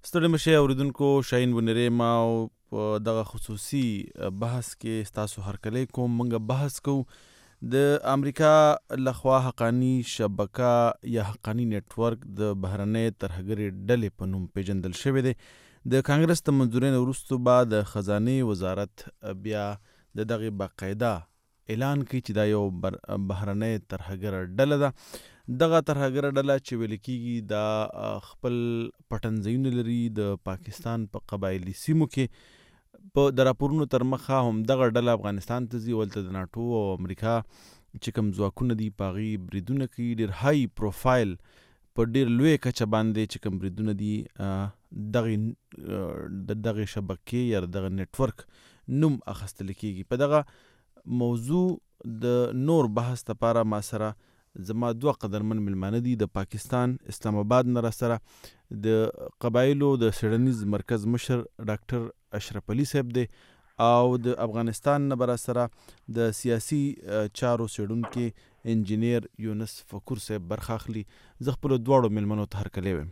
ستړي مشه اوریدونکو شاهین بنيري ما او په دغه خصوصي بحث کې ستاسو هرکلی کوم. موږ بحث کوو د امریکا لخوا حقانی شبکه یا حقانی نیټورک د بهرنۍ ترهګرې ډلې په نوم پیژندل شوی دی. د کانګرس د منظورۍ نه وروسته بعد د خزانې وزارت بیا د دغه باقاعده اعلان کوي چې دا یو بهرنۍ ترهګره ډله ده. دغه ترهګره ډله چې ویل کېږي دا خپل پټنځایونه لري د پاکستان په قبایلي سیمو کې. په د راپورونو تر مخه هم دغه ډله افغانستان ته ځي، ولته د ناټو او امریکا چې کوم ځواکونه دي په هغې بریدونه کوي. ډېر های پروفایل په ډېر لوی کچه باندې چې کوم بریدونه دي د دغې شبکې یا دغه نیټورک نوم اخیستل کېږي. په دغه موضوع د نور بحث لپاره ما سره زما دوه قدرمن ملمانه دي. د پاکستان اسلام آباد نه راسره د قبایلو د څیړنیز مرکز مشر ډاکټر اشرف علي صاحب دی، او د افغانستان نه براسره د سیاسي چارو څیړونکي انجینیر یونس فکور صاحب برخه اخلي. زه خپلو دواړو ملمنو ته هرکلی وایم.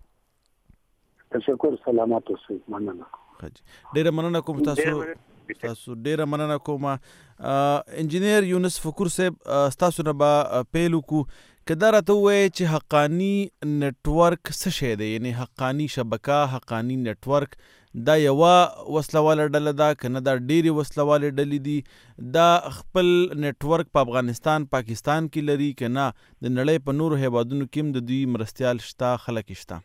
تشکر، سلامات اوسئ. مننه. ډیره مننه کوم تاسو ډیره مننه کوم. انجینیر یونس فکور صاحب، ستاسو نه به پیل وکړو. که دا راته ووایې چې حقانی نیټورک څه شی دی، یعنی حقانی شبکه، حقانی نیټورک دا یوه وسلواله ډله ده که نه دا ډېرې وسلوالې ډلې دي؟ دا خپل نیټورک په افغانستان پاکستان کې لري که نه د نړۍ په نورو هیوادونو کې هم د دوی مرستیال شته، خلک شته؟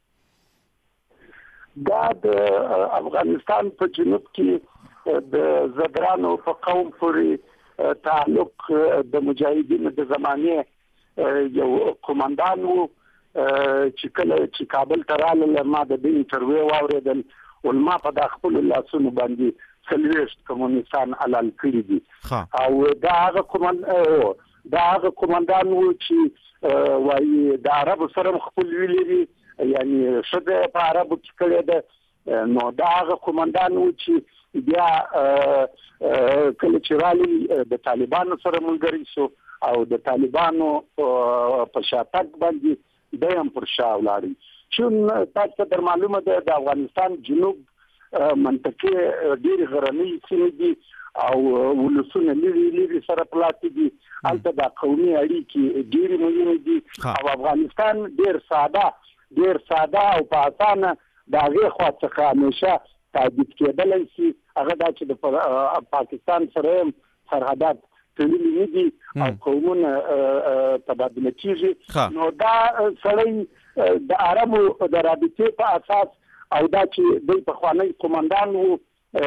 دا د افغانستان په جنوب کې د زدرانو په قوم پورې تعلق د مجاهدینو د زمانې یو قومندان و چې کله چې کابل ته راغله ما د دې انټرویو واورېدل، علما په دا خپلو لاسونو باندې 40 کمونستان حلال کړي دي. او دا هغه قومندان و چې وایي د عربو سره خپلوي لري، یعنی ښځه په عربو کې کړې ده. نو دا هغه قومندان و چې بیا کله چې راغلی د طالبانو سره ملګری شو او د طالبانو په شاتګ باندې دی هم پر شا ولاړی. چون تاسو ته در معلومه ده د افغانستان جنوب منطقې ډېرې غرنۍ سیمې دي او ولسونه لري سره پلاته دي. هلته د قومي اړیکې ډېرې مهمې دي او افغانستان ډېر ساده او په اسانه د هغې خوا څخه همیشه تعبید کېدلی شي. هغه دا چې د پاکستان سره هم سرحدات تړلي نه دي او قومونه تبادله کېږي. نو دا سړی د عربو د رابطې په اساس او دا چې دوی پخوانی قومندان و،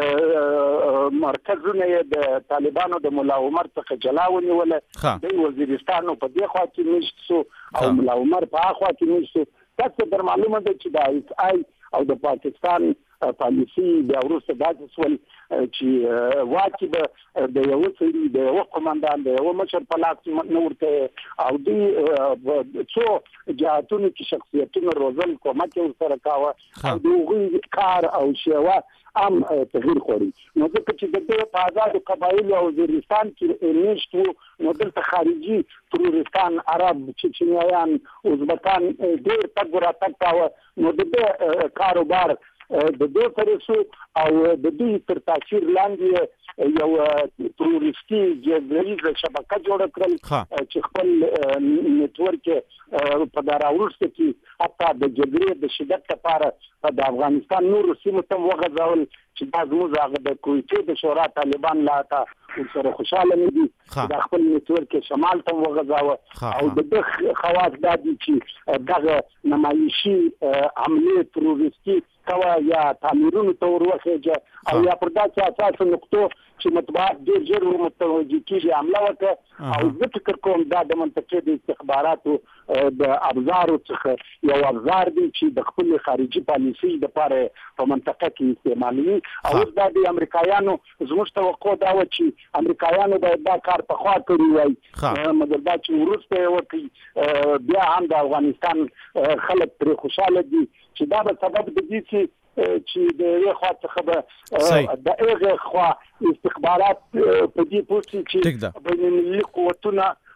مرکزونه یې د طالبانو د ملا عمر څخه جلا ونیوله. دوی وزیرستان په دې خوا کې مشت شو او ملا عمر په هغه خوا کې مشت شو. تاسو در معلومه ده چې د ایس آی او د پاکستان پالیسي بیا وروسته داسې شول چې واکې به د یوه سړي د یوه قومندان د یوه مشر په لاس نه ورته او دوی څو جهاتونو کې شخصیتونه روزل، کومک یې ورسره کاوه او د هغوی کار او شیوه هم تغییر خوړي. نو ځکه چې د دې په آزادو قبایلو او وزیرستان کې میشت وو، نو دلته خارجي ترورستان، عرب، چچنیایان، ازبکان ډېر تګ راتګ کاوه. نو د دې کاروبار د دې سره شو او د دوی تر تاثیر لاندې یو تروریستي جګړیزه شبکه جوړه کړل چې خپل نیټورک په دا راوړسته کې حتی د جګړې د شدت لپاره د افغانستان نورو سیمو ته وغځول چې دا زموږ هغه د کویټې د شورا طالبان لا ته ورسره خوشحاله نه دي. دا خپل نیټورک شمال ته وغځاوه او د ده خواص دا دي چې دغه نمایشي حملې تروریستي کوه یا تعمیرونو ته وروخیږه او یا پر داسې اساسو نقطو چې مطبوعات ډېر ژر ورمتوجه کېږي حمله وکړه. او زه فکر کوم دا د منطقې د استخباراتو د ابزارو څخه یو ابزار دی چې د خپل خارجي پالیسۍ دپاره په منطقه کې استعمالوي. او اوس دا د امریکایانو زموږ توقع دا وه چې امریکایانو باید دا کار پخوا کړی وای، مګر دا چې وروسته یې وکړي بیا هم د افغانستان خلک پرې خوشحاله دي چې دا به سبب د دې چې د یوې خوا څخه به د هغې خوا استخبارات په دې پوه شي چې بین المللي قوتونه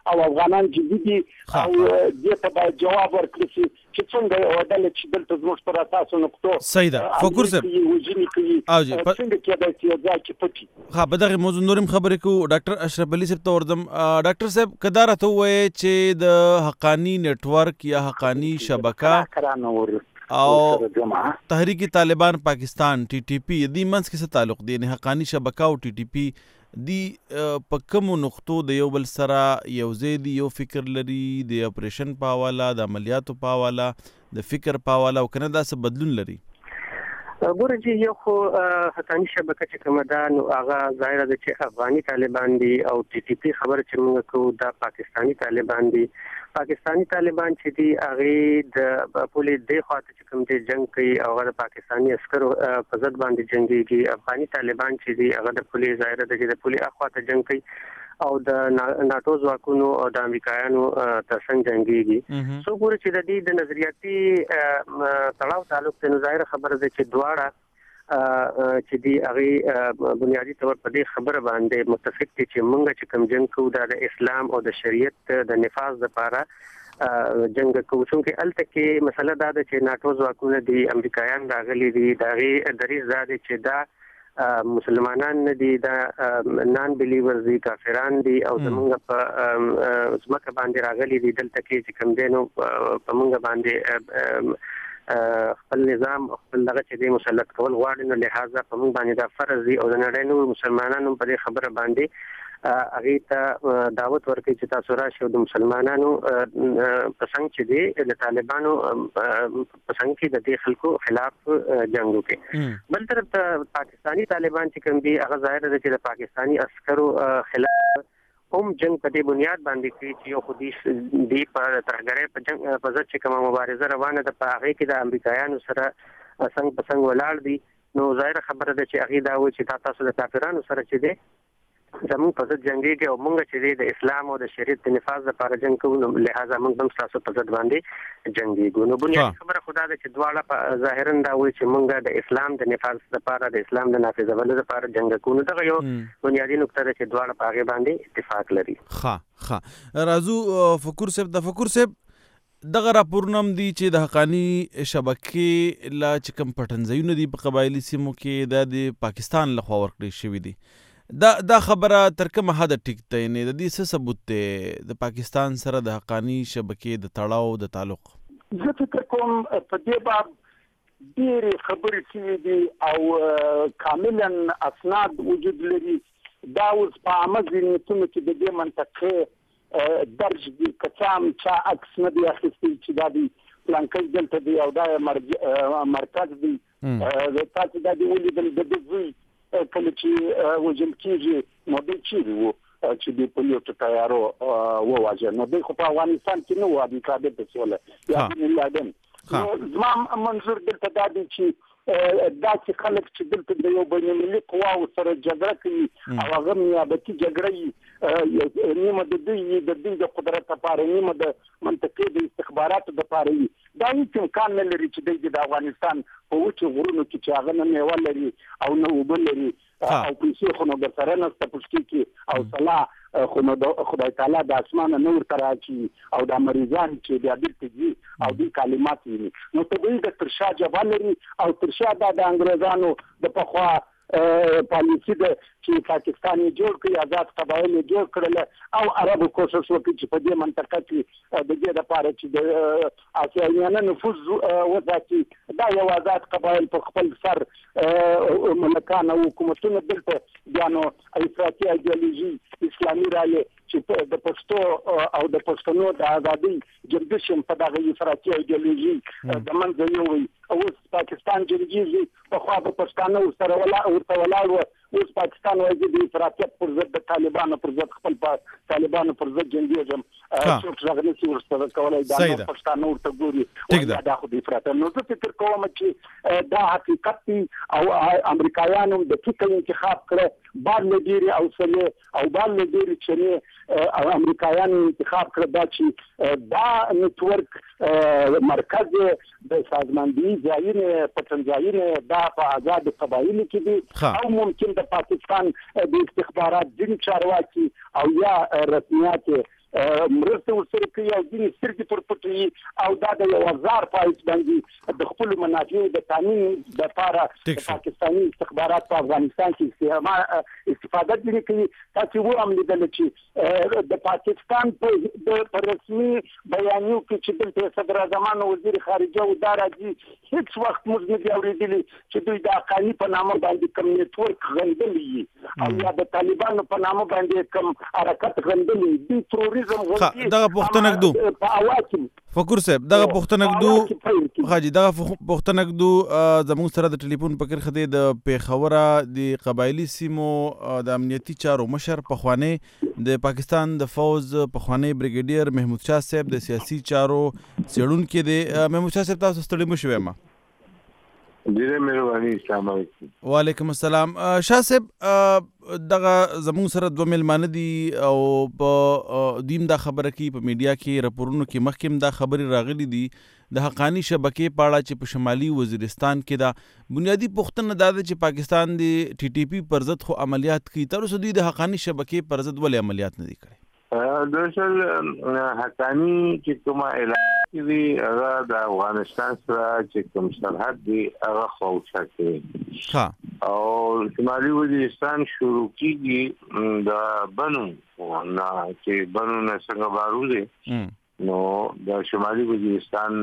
او افغانان جدي دي او دې ته باید جواب ورکړي چې څنګه یو ډله چې دلته زموږ پر اساسو نقطو سیده فکر صاحب وجني کوي څنګه کېدای شي دا چې پټي ها په دغه موضوع نورم خبرې کو ډاکټر اشرف علي صاحب ته ورځم. ډاکټر صاحب کدار ته وایي چې د حقانی نت ورک یا حقانی شبکه او تحریک طالبان پاکستان ټي ټي پی د منځ کې څه تعلق دی؟ نه حقانی شبکه او ټي ټي پی دی په کومو نقطو د یو بل سره یو ځای دی، یو فکر لري د اپریشن په حواله، د عملیاتو په حواله، د فکر په حواله، او کنه دا څه بدلون لري؟ ګوره چې یو خو حقانی شبکه چې کومه ده نو هغه ظاهره ده چې افغاني طالبان دي او ټي ټي پی خبره چې موږ کوو دا پاکستانی طالبان دي. پاکستانی طالبان چې دي هغه د پولیس د خواته چې کوم دي جنگ کوي او هغه د پاکستانی عسکرو په ضد باندې جنگيږي. افغاني طالبان چې دي هغه د پولیس ظاهره ده چې د پولیس خواته جنگ کوي او د ناتو ځواکونو او د امریکایانو ترڅنګ جنگيږي. سو ګوره چې د دې د نظریاتي تړاو تعلق ته ظاهره خبره ده چې دواړه چې دی هغه بنیادی طور په دې خبره باندې متفق دي چې موږ چې کوم جنگ کوو د اسلام او د شریعت د نفاذ لپاره جنگ کوو. چې الته کې مسله دا ده چې ناتو ځواکونه دي، امریکایان راغلي دي، دغه دریځ دا دی چې دا مسلمانان نه دي، دا نان بلیورز دي، کافران دي او زمونږ په ځمکه باندې راغلي دي. دلته کې چې کوم دینو په موږ باندې خپل نظام خپل دغه چې د مسلط کول غواړي، نو لہذا په موږ باندې دا فرض دی او د نړۍ نور مسلمانانو په دې خبره باندې هغه ته دعوت ورکړي چې تاسو راشئ د مسلمانانو په څنګه چې دی د طالبانو په څنګه کې د دې خلکو خلاف جنگ وکړي. بل طرف ته پاکستانی طالبان چې کوم دي هغه ظاهر ده چې د پاکستانی عسکرو خلاف هم جنگ په دې بنیاد باندې کوي چې یو خودي دی په ترګره په جنگ په ځکه چې کومه مبارزه روانه ده په هغه کې د امریکایانو سره څنګه په څنګه ولاړ دي. نو ظاهر خبره ده چې هغه دا و چې تاسو د کافرانو سره چې دی زموږ په ضد جنگيږي او موږ چې دی د اسلام او د شریعت د نفاذ لپاره جنگ کوو، نو لہذا موږ هم تاسو په ضد باندې جنگيږو. نو بنیادی خبره خدا ده چې دواړه په ظاهرا دا وایي چې موږ د اسلام د نفاذ لپاره د اسلام د نافذولو لپاره جنگ کوو. دغه یو بنیادی نقطه ده چې دواړه په هغه باندې اتفاق لري. ښه راځو فکر صاحب د فکر صاحب دغه راپورنم دی چې د حقانی شبکې لا چې کوم پټنځایونه دي په قبایلی سیمو کې د پاکستان لخوا ورکړل شوی دي. دا خبره تر کومه حد ټیک ده؟ یعنی د دې څه ثبوت دی د پاکستان سره د حقانی شبکې د تړاو د تعلق؟ زه فکر کوم په دې باب ډېرې خبرې شوي دي او کاملا اسناد وجود لري. دا اوس په عامه ذهنیتونو کې د دې منطقې درج دي، که څه هم چا عکس نه دی اخیستی چې دا دی پلانکی دلته دی او دا مرکز دی. تاسو دا دی ولیدل د ده زوی کله چې وژل کېږي نو دی چیرې و چې د پولیسو تیارو وواژه؟ نو دی خو په افغانستان کې نه و، امریکا دلته سوله یا بن لادن. زما منظور دلته دا دی چې داسې خلک چې دلته د یو بین المللي قواو سره جګړه کوي او هغه نیابتي جګړه نیمه د دوی د قدرت لپاره، نیمه د منطقې د استخباراتو لپاره وي، دا هیڅ امکان نه لري چې دوی د افغانستان په وچو غرونو کې چې هغه نه میوه لري او نه اوبه لري او پیسې خو نو درسره نشته پشتي کې او صلاح خو نو خدای تعالی د اسمانه نه ورته راکړي او د مریضان چې بیا بیرته ځي او دوی کلمات ویني. نو طبیعي د ترشا جبه لري او ترشا دا د انګریزانو د پخوا پالیسی ده چې پاکستان یې جوړ کړي، آزاد قبایل یې جوړ کړل او عربو کوشش وکړي چې په دې منطقه کې د دې لپاره چې د آسیایانو نفوذ وساتي. دا یو آزاد قبایل په خپل سر ملکان او حکومتونه دلته بیا نو افراطي ایډیالوژي اسلامي راغلې چې د پښتو او د پښتنو د ازادۍ جنګش په دغه افراطي ایډیالوژي د منځه یووي. اوس پاکستان جنګیږي، پخوا به پښتانه ورته ولاړ وو، اوس پاکستان وایي د افراطیت پر ضد د طالبانو پر ضد خپل طالبانو پر ضد جنګیږم. څوک غږ نشي ورسره کولای، دا پښتانه ورته ګوري دا خو د افراط. نو زه فکر کوم چې دا حقیقت دی او امریکایانو د فکر انتخاب کړ، بار له ډېرې حوصلې او بار له ډېرې چنې او امریکایانو انتخاب کړ دا چې دا نتورک مرکز د سازماندهي ځایونه پټنځایونه دا په آزاد قبایلو کې دي او ممکن د پاکستان د استخبارات ځینې چارواکي او یا رسمیات مرسته ورسره کوي او ځینې سترګې پر پټوي او دا د 1000 فایز باندې د خپل منافعو د تامین لپاره پاکستاني استخبارات په افغانستان کې استفاده کوي. تاسو هم لیدل چې د پاکستان په رسمي بیانیو کې چې د صدر اعظم وزیر خارجه او دا راځي هیڅ وخت موږ نه اورېدلي چې دوی د حقاني په نامه باندې کوم نیټورک غندلي او یا د طالبانو په نامه باندې کوم حرکت غندلي دي تروریزم غوښتي. دغه پښتنه کدو په اواکم فکر صاحب دغه پښتنه کدو حاجی دغه پښتنه کدو زموږ سره د ټلیفون په کرخه د پیښوره د قبایلی سیمو د امنیتي چارو مشر پخوانی د پاکستان د فوز پخوانی بریګیډیر محمود شاه صاحب د سیاسي چارو څېړونکي دی. محمود شاه صاحب تاسو ستړي مو شوئ ما ډیره مهرباني. السلام علیکم. وعلیکم السلام. شاه صاحب دغه زموږ سره دوه مېلمانه دي او په دیم دا خبره کوي په میډیا کې راپورونو کې مخکې دا خبرې راغلي دي د حقانی شبکې په اړه چې په شمالي وزیرستان کې دا بنیادی پوښتنه دا ده چې پاکستان د ټي ټي پی پر ضد خو عملیات کوي، تر اوسه دوی د حقانی شبکې پر ضد ولې عملیات نه دي کړي؟ دراصل حقانی چې کومه اعلان کړي هغه د افغانستان سره چې کوم سرحد دی هغه خوښه کوي او شمالي وزیرستان شروع کیږي د بنو نه چې بنو نه څنګه بارو دي نو د شمالي وزیرستان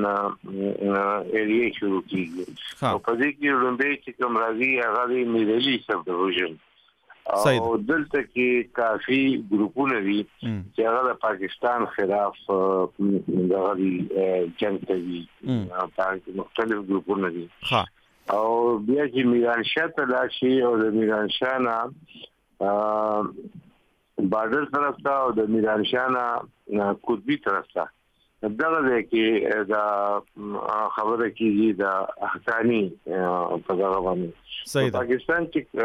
ایریا شروع کیږي او په دې کې لومبي چې کوم راځي هغه د میډلي سب ډیویژن او دلته کې کافي ګروپونه دي چې هغه د پاکستان خلاف دغه جنگ کوي. په مختلف ګروپونه دي او بیا چې میران شاه ته راشي او د میران شاه نه بارډر طرف ته او د میران شاه نه قطبي طرف ته دغه ځای کې دا خبره کیږي د حقانی په دغه باندې پاکستان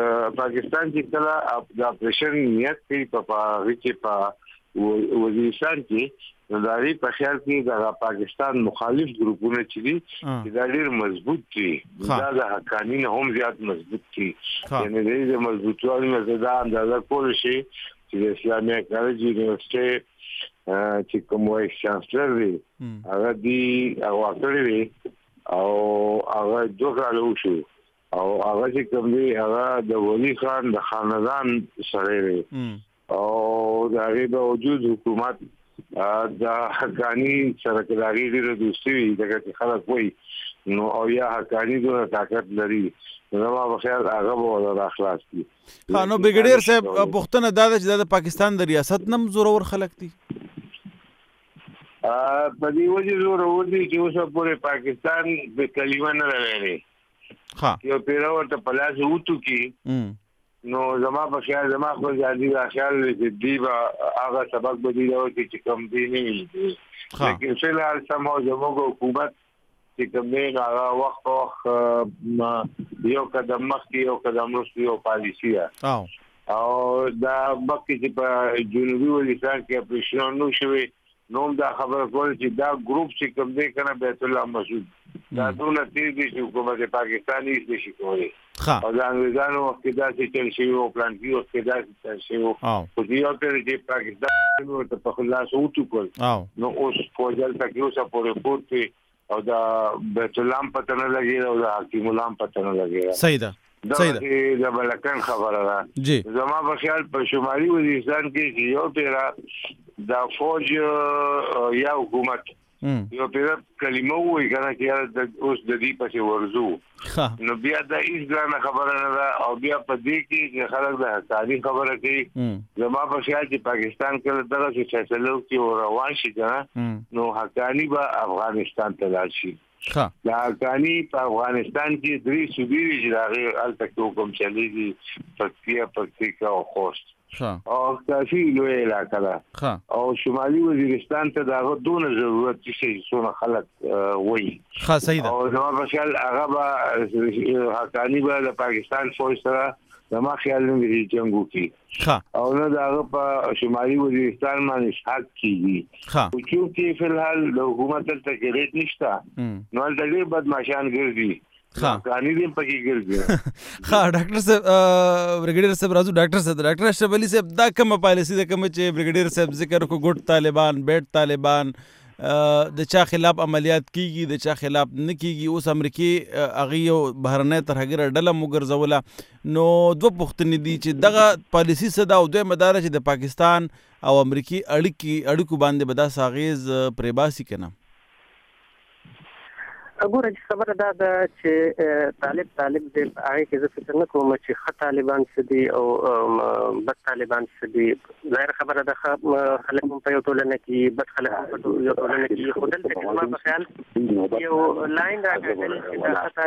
چې کله د اپریشن نیت کوي په هغه کې په وزیرستان کې داري په خیال کې د پاکستان مخالف ګروپونه چې دي چې دا ډېر مضبوط دي دا د حقانی نه هم زیات مضبوط دي یعنی د مضبوطوالي نه دا اندازه کول شي چې د اسلامي کالج یونیورسيټي چې کوم وایي چانسلر دی هغه دی هغه کړی او هغه دوه کال وشو او هغه چې کوم دی هغه د ولی خان د خاندان سره دی او د هغه باوجود حکومت د حقانی سره کلاغي ډیره دوستي دغه خلک وایي نو او یا حقانی دغه طاقت لري نو ما خیال هغه به راخلاص کی. نو بریګیډیر صاحب پښتنه دا چې د پاکستان د ریاست نم زورور خلک دي په دې وجه زورور دي چې اوسه پورې پاکستان به کلمه نه لري یو پیراور ته پلاس وټو کی نو زما په خیال زما خو ځاندي خیال دې دی هغه سبق بدیلو چې کم دی نه لیکن فلحال سمو زموږ حکومت چې کوم دی هغه وخت یو قدم مخکې یو قدم وروسته یو پالیسي ده او دا مخکې چې په جنوبي وزیرستان کې اپریشن نو شوی نو دا خبره کول چې دا ګروپ چې کوم دی کنه بیت الله مسعود دا ټول تیر دي چې حکومت پاکستاني دې شي کوي او د انګریزانو وخت کې دا چې چل شي او پلان کې وخت کې دا چې شي او چې یو تر چې پاکستان نو ته په خلاص اوټو کول نو اوس فوجل تکیو سره په ریپورت او دا بیت الله پته نه لګي او دا حکیم الله پته نه لګي. صحیح ده صحیح ده دا بلکن خبره ده زما په خیال په شمالي وزیرستان کې یو پیرا دا فوج یا حکومت یو پیرا کلمه وایي کنه چې اوس د دې پسې ورزو نو بیا دا هیڅ ځانه خبره نه ده او بیا په دې کې خلک د حقانی خبره کوي زما په خیال چې پاکستان کې دغه څه فیصله کوي روان شي کنه نو حقانی به افغانستان ته لاړ شي. دا حقانی په افغانستان کې درې صوبې دي چې هغه الته کوم چلیږي پکتیکا او خوست او کافي لوی علاقه ده او شمالي وزیرستان ته دا دونه ضرورت چې څونه خلک وایي صحیح ده او زما په خیال هغه به حقانی به د پاکستان فوج سره زما خیال نه دی جنگو کی او نه دا په شمالي وزیرستان باندې حق کیږي او چې فلحال د حکومت ته ټریټ نشته نو د دې بدمعشان ګرځي افغاني دې پکې ګرځي ها ډاکټر صاحب بریګیډیر صاحب راځو ډاکټر اشرف علي صاحب دا کومه پالیسی ده کوم چې بریګیډیر صاحب ذکر کو ګډ طالبان بیٹ طالبان د چا خلاف عملیات کیږي د چا خلاف نه کیږي اوس امریکای هغه یو بهرنۍ ترهګر ډله مګرځوله نو دوه پوښتنې دي چې دغه پالیسی څه ده او دوی مدار چې د پاکستان او امریکای اړیکو باندې به دا ساغیز پرې باسي کنه وګوره چې خبره دا ده چې طالب دې هغه کې زه فکر نه کوم چې ښه طالبان څه دي او بد طالبان څه دي ظاهر خبره ده خلک په یو ټولنه کې بد خلک په یو ټولنه کې خو دلته زما په خیال یو لاین راغلی چې دا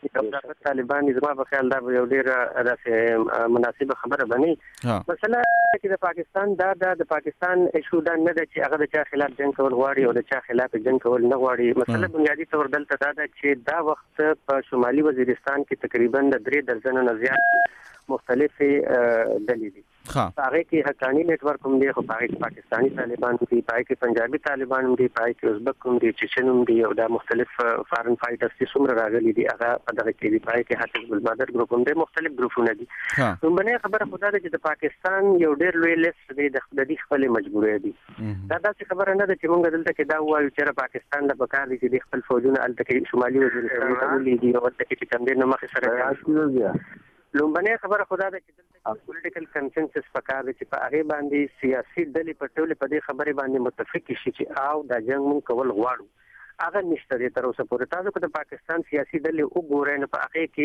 طالبان زما په خیال دا یو ډېر مناسبه خبره بني مثلا چې د پاکستان د پاکستان ایشو دا نه ده چې هغه د چا خلاف جنگ کول غواړي او د چا خلاف جنگ کول نه غواړي مثلا بنیادی تور دلته دا چې دا وخت په شمالي وزیرستان کې تقریبا 3 درجن نه زیات مختلفې ډلې دي هغه کې حقانی نیټ ورک هم دی خو هغه کې پاکستانی طالبان دي هغه کې پنجابي طالبان دي هغه کې ازبک هم دي چچن هم دي او دا مختلف فارن فایټرز چې څومره راغلي دي هغه په دغه کې دي هغه کې حافظ البدر ګروپ هم دي مختلف ګروپونه دي نو باندې خبره خدا ده چې د پاکستان یو ډېر لوی لیست دی د دې خپل مجبورې دي دا داسې خبره نه ده چې موږ دلته کې دا وایو چې پاکستان د بکار دي چې خپل فوجونه الته کې شمالي وزیرستان ته ولېږي او الته کې چې کوم مخ سره لومبنه خبره خدا ده چې دلته پولیټیکل کنسنسس پکار دی چې په هغه باندې سیاسي ډلې په ټوله په دې خبره باندې متفق شي چې او د جنگ مون کول غواړو هغه نشته دی تر اوسه پورې تاسو کو د پاکستان سیاسي ډلې وګورئ نه په هغه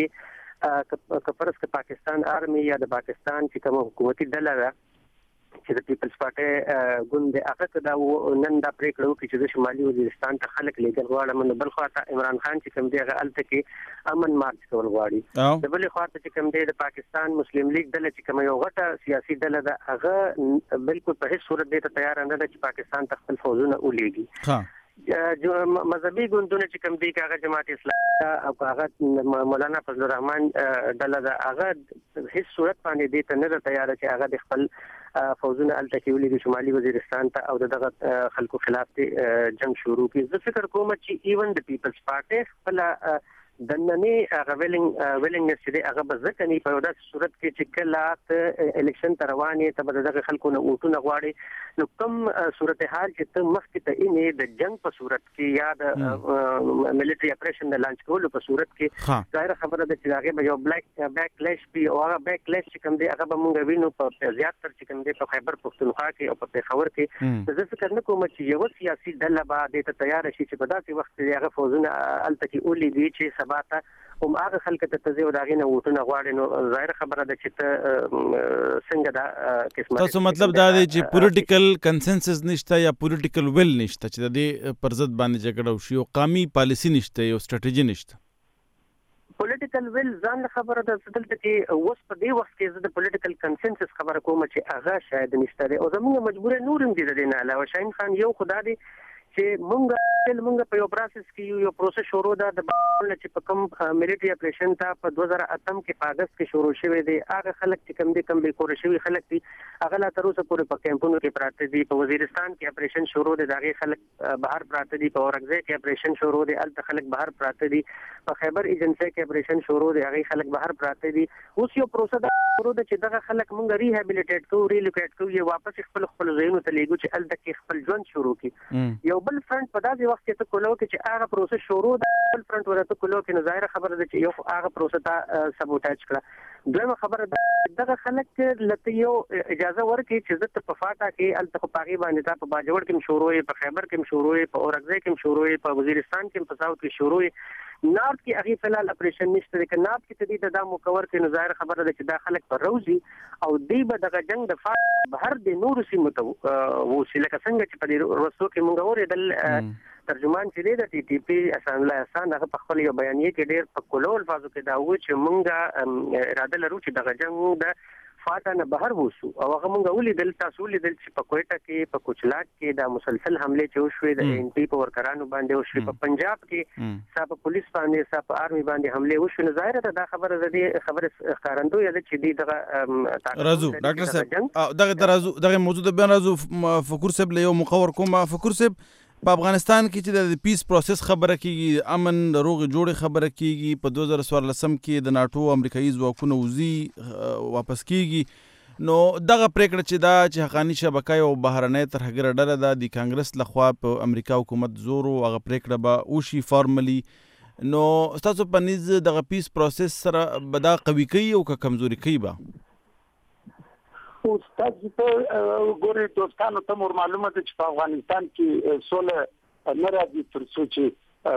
کې کپرس کې پاکستان آرمي یا د پاکستان چې کوم حکومتي ډله ده چې د پیپلز پارټي ګوند هغه دا نن دا پریکړه وکړي چې د شمالي وزیرستان ته خلک لېږل غواړي نو بل خواته عمران خان چې کوم دی هغه الته کې امن مارچ کول غواړي د بل خواته چې کوم دی د پاکستان مسلم لیگ ډله چې کوم یو غټه سیاسي ډله ده هغه بالکل په هیڅ صورت دې ته تیار نه ده چې پاکستان ته خپل فوجونه ولېږي جو مذهبي ګوندونه چې کوم دي هغه جماعت اسلامي او هغه مولانا فضل الرحمن ډله ده هغه هیڅ صورت باندې دې ته نه تیار چې هغه د خپل فوجونه الته کې ولې شمالي وزیرستان ته او دغه خلکو خلاف جنگ شروع کړي زه فکر کوم چې ایون د پیپلز پارټي خپل د نننی ویلنګنس چې هغه بزکنی په داسې صورت کې چې کله الیکشن روانې ته دغه خلکو نه ووټونه غواړي نو کوم صورتحال چې ته مخکې ته یې د جنگ په صورت کې یا د ملټری اپریشن د لانچ کولو په صورت کې ظاهر خبره ده چې هغه به یو بیک لیش بي او هغه بیک لیش چې کوم دی هغه به مونږ وینو په زیات تر چې کوم دی په خیبر پختونخوا کې او په پېښور کې زه فکر نه کوم چې یو سیاسي ډله به د تیار شي چې په داسې وخت کې هغه فوجونه الته کې اولي دي چې باته هم هغه خلک ته تزیو داغینه وټونه غواړي نو ظاهر خبره ده چې ته څنګه دا قسمت تاسو مطلب دا دی چې پولیټیکل کنسنسس نشته یا پولیټیکل ویل نشته چې د دې پر ضد باندې جګړه وشي او قومي پالیسی نشته یو سټریټجی نشته پولیټیکل ویل ځان خبره ده دلته کې اوس په دې وخت کې زه د پولیټیکل کنسنسس خبره کوم چې هغه شاید نشته او زموږ مجبور نورم دي د نه علاوه شاهین خان یو خدا دی چې مونږ په یو پروسس کې یو پروسس شروع ده د باندې چې په کوم ملټری اپریشن ته په 2008 کې په اگست کې شروع شوه دی هغه خلک چې کوم دي کوم به کور شوی خلک دي هغه لا تر اوسه پورې په کیمپونو کې پراته دي په وزیرستان کې اپریشن شروع دي دغه خلک بهر پراته دي په اورګزې کې اپریشن شروع دي الته خلک بهر پراته دي په خیبر ایجنسی کې اپریشن شروع دي هغه خلک بهر پراته دي اوس یو پروسس شروع ده چې دغه خلک مونږ ریهابیلیټیټ کوو ریلوکیټ کوو یو واپس خپل ځایونو ته لیږو چې الته کې خپل ژوند شروع کړي یو بل فرنٹ په داسې وخت کې ته کولو چې هغه پروسس شروع ده بل فرنٹ ورته کولو کې نظاهر خبره ده چې یو هغه پروسس ته سبوټاج کړه دویمه خبره ده دغه خلک لته یو اجازه ورکړي چې زه په فاټا کې الته پاغي باندې تا په باجوړ کې شروع په خیبر کې شروع په اورګزې کې شروع په وزیرستان کې په ساوث کې شروع نارت کې هغه فلال اپریشن نشته کې نارت کې تدې د مکور کې نظاهر خبره ده چې دا خلک پر روزي او دی به دغه جنگ د بهر د نور سیمه ته وسیله څنګه چې په دې ورسو کې مونږ اورېدل ترجمان چې دی د ټي ټي پی اسان الله احسان هغه په خپل یو بیانیه کې ډېر په کولو الفاظو کې دا و چې مونږه اراده لرو چې دغه جنگ د فاټا نه بهر وسو او هغه مونږ ولیدل تاسو ولیدل چې په کوټه کې په کوچلاک کې د مسلسل حمله چې وشوي د ان پی په ورکرانو باندې وشوي په پنجاب کې صاحب پولیس باندې صاحب آرمي باندې حمله وشوي نو ظاهر ده دا خبره ده خبره ښکارندوی ده چې دی دغه راځو ډاکټر صاحب دغه موضوع د بیان راځو فکر صاحب له یو مقور کوم فکر صاحب په افغانستان کې چې د پیس پروسس خبره کیږي، امن روغ جوړ خبره کیږي، په 2014 کې د ناتو امریکایي ځواکونه وزي واپس کیږي، نو دغه پریکړه چې دا چې حقانی شبکه یو بهرنۍ ترهګره ډله ده د کانګرس لخوا په امریکا حکومت زور او هغه پریکړه به وشي فارملی، نو تاسو په نيز دغه پیس پروسس سره به دا قوي کوي او که کمزوري کوي به؟ او تاسو ته ګوري دوستانو ته مور معلومه ده چې په افغانستان کې سوله نه راځي تر څو چې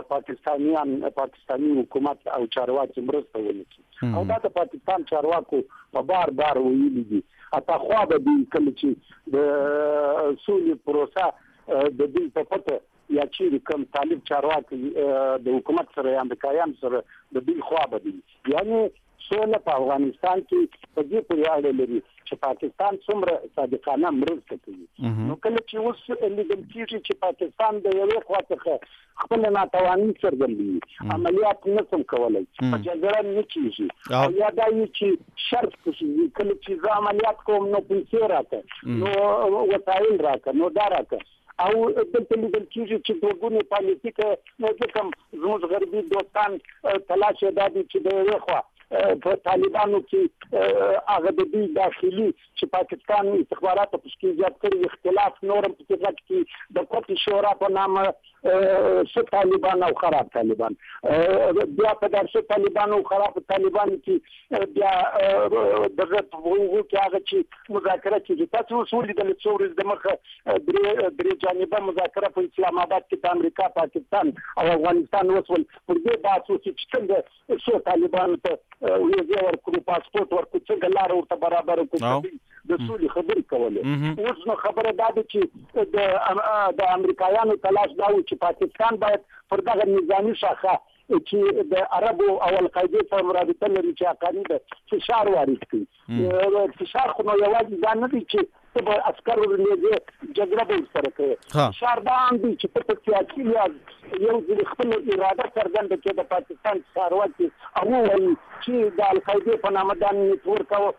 پاکستاني حکومت او چارواکي مرسته ونکړي، او دا د پاکستان چارواکو په بار ویلي دي اته خو به دي کله چې د سولې پروسه د دې په پته یا چې کوم طالب چارواکي د حکومت سره یا امریکایان سره د دې خو به دي، یعنی سوله په افغانستان کې په دې پورې اړه لري چې پاکستان څومره صادقانه مرسته کوي. نو کله چې اوس لیدل کېږي چې پاکستان د یوې خوا څخه خپل ناتواني څرګندوي، عملیات نسم کولای، په جګړه نه کېږي، او یا دا چې شرط کوي کله چې زه عملیات کوم نو پیسې راکړه، نو وسایل راکړه، نو دا راکړه، او دلته لیدل کېږي چې دوګونې پالیسي کې نو ځکه زموږ غربي دوستان تلاش یې دا دي چې د یوې خوا په طالبانو کې هغه د دې داخلي چې پاکستان استخباراتو په کې زیات کړی اختلاف نورم په کې د قوت شورا په نامه څه طالبان او خراب طالبان بیا په داسې طالبان او خراب طالبان کې بیا دغه وګړو کې هغه چې مذاکره کوي. تاسو وسولې د څورز د مخه درې جانبه مذاکره په اسلام آباد کې د امریکا، پاکستان او افغانستان وسول پر دې باسو چې څنګه څو طالبان ته ویزه ورکړو، پاسپورت ورکړو، څنګه لار ورته برابر کړو، د سولې خبرې کولې. اوس نو خبره دا ده چې د امریکایانو تلاش دا و چې پاکستان باید پر دغه نظامی شاخه چې د عربو او القاعده سره رابطه لري چې حقانی د فشار وارد کړي. فشار خو نو یوازې ځان نه دي چې په عسکرو لږه جګړه به سره کوي، فشار دا هم دي چې په سیاسي لحاظ یو ځل خپل اراده څرګنده کړي د پاکستان چارواکي او وایي چې د القاعده په نامه د نیټورک او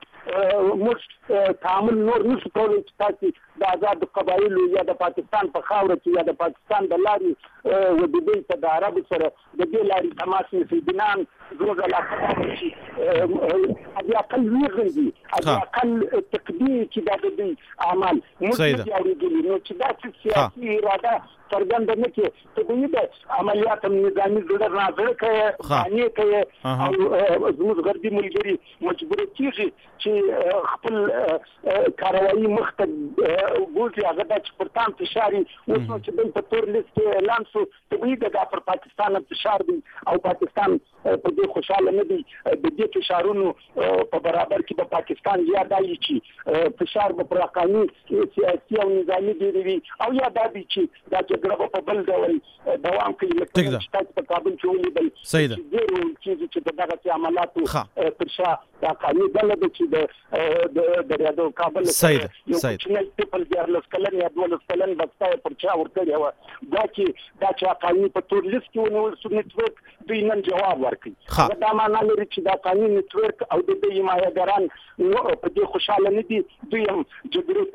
موږ تعامل نور نشو کولی چې تاسو د آزاد قبایلو یا د پاکستان په خاوره کې یا د پاکستان د لارې ودې ته د عربو سره د دې لارې تماس نیسي، بنان زموږ علاقه چې د اقل ویغندي د اقل تقدیر چې د دې اعمال موږ یاوړي نو چې دا سیاسي اراده څرګنده نه کړي ته دوی د عملیات نظامي جوړ راځي کوي خاني کوي او زموږ غربي ملګري مجبور کیږي چې خپل کاروایی مخته ګوزي هغه د چپرتان فشاري اوس چې بل په تور لیست کې اعلان شو ته دوی د پاکستان فشار دي او پاکستان په دې خوشاله نه دي، د دې فشارونو په برابر کې د پاکستان یا دایي چې فشار په حقاني سیاسي او نظامي دی او یا دایي چې د جګړه په بل ډول دوام کوي، لکه چې په کابل کې ولیدل چې دغه عملیاتو پر شا د حقاني ډله چې د ریاض کابل یو چې په دیارلس کلن یا 12 کلن بسته پر چا ورته و دا چې حقاني په تور لیست کې ونیول سو نیټورک دوی نن جواب ورکړي. دا معنی لري چې دا قانوني نیټورک او د دې حمایتګران په دې خوشاله نه دي، دوی هم جګړې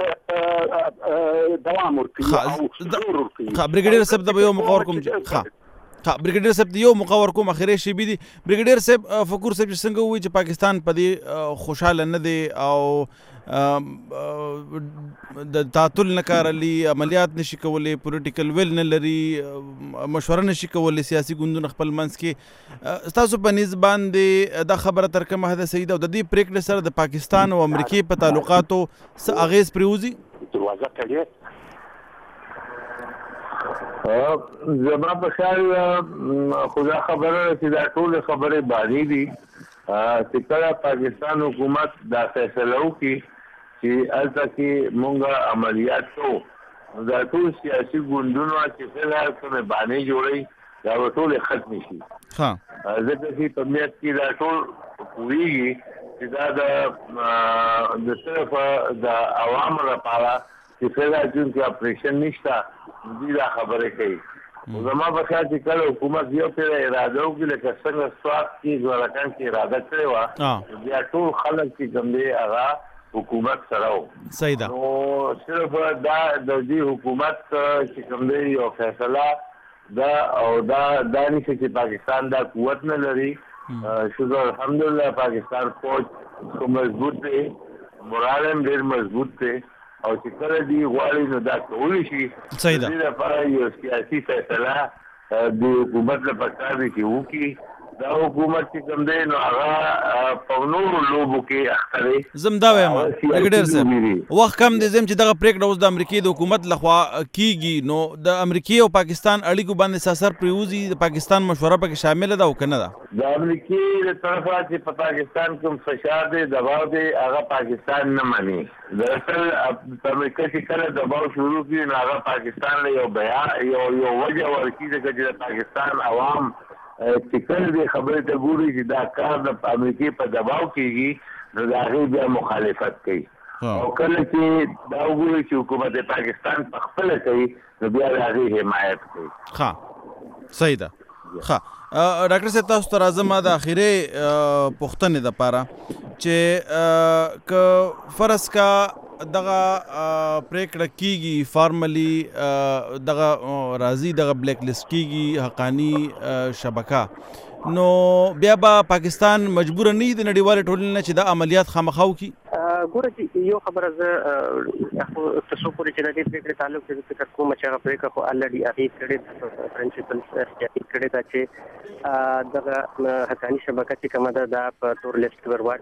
ته دوام ورکړي او ضرور ورکړي. بریګیډیر صاحب د یو مقور کوم بریګیډیر صاحب یو مقور کوم اخیری شی بي دي بریګیډیر صاحب فکر صاحب څنګه وی چې پاکستان په دې خوشاله نه دي او د تعطل نه کارلي، عملیات نشي کولای، پولیټیکل ویل نه لري، مشوره نشي کولای سیاسي ګوندونه خپل منځ کې، تاسو په نسبت باندې دا خبره تر کومه حد صحیح ده او د دې پریکړې سره د پاکستان او امریکای په تعلقاتو څه اغیز پریوزي؟ دروازه کړي زما په خیال خدا خبره چې دا ټول خبره باندې دي چې کله پاکستان حکومت دا فیصله وکړي چې الته کې مونږه عملیات کوو، دا ټول سیاسي ګوندونه چې فلحال کومه باندې جوړي دا ټول ختم شي. ځکه چې په میت کې دا ټول پوریږي چې دا د صرف د عوامو لپاره چې فلحال جون کې اپریشن نشته دې دا خبره کوي. زما په خیال چې کله حکومت یو پر اراده وکړي لکه څنګه سوات کې ځوانان کې اراده کړې وه بیا ټول خلک چې کوم دی هغه حکومت سره و. صحیح ده. نو صرف دا د دې حکومت چې کوم دی یو فیصله دا او دا نشي چې پاکستان دا قوت نه لري. شکر الحمدلله پاکستان فوج خو مضبوط دی، مورال هم ډېر مضبوط دی او چې کله دی غواړي نو دا کولی شي. صحیح ده. دې لپاره یو سیاسي فیصله د حکومت له پکار دي چې وکړي. دا حکومت چې کوم دی نو هغه په نورو لوبو کې اخته دی. زم دا وایم ډاکټر صاحب وخت کم دی زم چې دغه پریکړه اوس د امریکای د حکومت لخوا کیږي نو د امریکای او پاکستان اړیکو باندې ساسر پریوزي د پاکستان مشوره پکې شامل ده او کنه ده؟ د امریکای له طرفه چې په پاکستان کوم فشار دی دباو دی هغه پاکستان نه مني. دراصل په امریکا چې کله دباو شروع کړي نو هغه پاکستان له یو بیان یو وجه ورکړي چې د پاکستان عوام چې کله دې خبرې ته ګوري چې دا کار د امریکای په دباو کېږي نو د هغې بیا مخالفت کوي او کله چې دا وګوري چې حکومت پاکستان په خپله کوي نو بیا د هغې حمایت کوي. ښه صحیح ده. ښه ډاکټر صاحب تاسو ته راځم د اخرې پوښتنې دپاره چې که فرض کا دغه پریکړه کیږي فارملی دغه راځي دغه بلیک لیست کیږي حقانی شبکه نو بیا به پاکستان مجبور نه دی د نړیوالې ټولنې نه چې دا عملیات خامخا وکړي؟ ګوره یو خبره زه تاسو پورې چې د دې پریکړې تعلق د فکر کوم چې هغه پریکړه خو الریډي هغې کړې پرنسپل سیاسي کړې ده چې دغه حقاني شبکه چې کومه ده دا په تور لیست کې ورواچ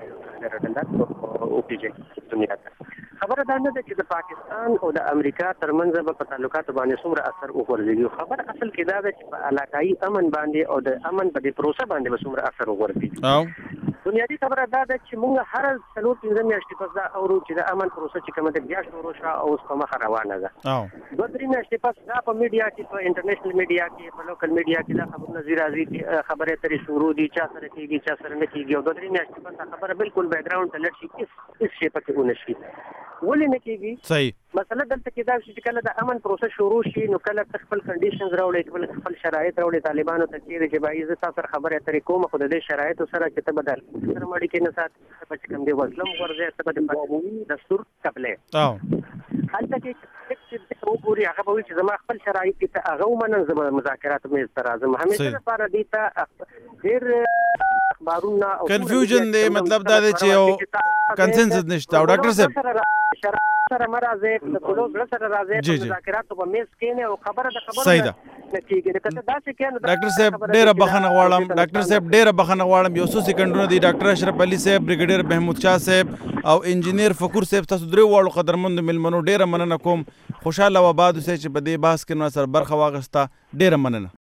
خبره دا نه ده چې د پاکستان او د امریکا ترمنځ به په تعلقاتو باندې څومره اثر وغورځي. خبره اصل کې دا ده چې په علاقايي امن باندې او د امن په دې پروسه باندې به څومره اثر وغورځي. بنیادي خبره دا ده چې موږ هر 4-5 میاشتې پس دا اورو چې د امن پروسه چې کومه ده بیا شروع شوه او اوس په مخه روانه ده. 2-3 میاشتې پس دا په میډیا کې په انټرنیشنل میډیا کې په لوکل میډیا کې دا خبرونه راځي چې خبرې اترې شروع دي چا سره کېږي چا سره نه کېږي او 2-3 میاشتې پس خبره بالکل بیک ګراوند ته لټ شي هیڅ شی پکې ونه شي. ولې نه کېږي؟ صحیح مسله دلته کې دا چې کله د امن پروسه شروع شي نو کله خپل کنډیشنز راوړي خپل شرایط راوړي طالبانو ته چې د جبایي زه تاسو سره خبرې اترې کوم خو د دې شرایطو سره چې ته بدل سره مړی کې نه سات چې کوم دی وزلم ورځي ته د دستور قبلې حالت کې چې وګوري هغه به چې زما خپل شرایط ته هغه ومنم زما مذاکرات مې تر اعظم همیشه لپاره دي ته ډېر اخبارونه کنفیوژن دی مطلب دا دی چې یو کنسنسس نشته. او ډاکټر صاحب سره مرزه د کولو سره راځي په مذاکراتو په میز کې نه او خبره د خبره صحیح ده. ډاکټر صاحب ډیره بخښنه غواړم یو څو سکندونه دي ډاکټر اشرف علي صاحب بریګیډیر محمود شاه صاحب او انجینیر فکر صاحب تاسو درې واړو قدرمند ملمنو ډیره مننه کوم. خوشاله و آباد اوسئ چې په دې بحث کې نو سره برخه واخیسته. ډیره مننه.